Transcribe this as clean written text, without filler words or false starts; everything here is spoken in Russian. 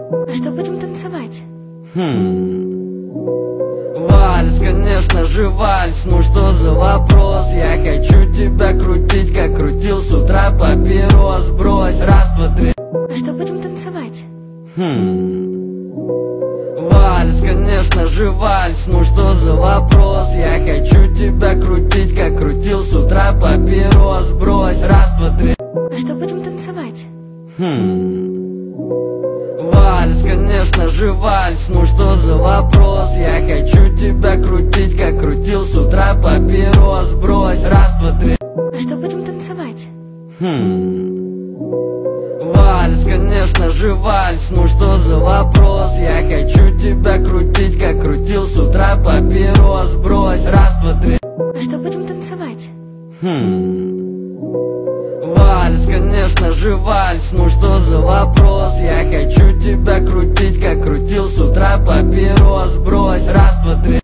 А что будем танцевать? Вальс, конечно же вальс, ну что за вопрос? Я хочу тебя крутить, как крутил с утра папирос. Брось, раз, два, три. А что будем танцевать? Вальс, конечно же вальс, ну что за вопрос? Я хочу тебя крутить, как крутил с утра папирос. Брось, раз, два, три. А что будем танцевать? Вальс, конечно же вальс, ну что за вопрос? Я хочу тебя крутить, как крутил с утра папирос. Брось, раз, два, три. А что будем танцевать? Вальс, конечно же вальс, ну что за вопрос? Я хочу тебя крутить, как крутил с утра папирос. Брось, раз, два, три. А что будем танцевать? Вальс, конечно же вальс, ну что за вопрос? Я хочу тебя крутить, как крутил с утра папирос. Брось, раз, два, три.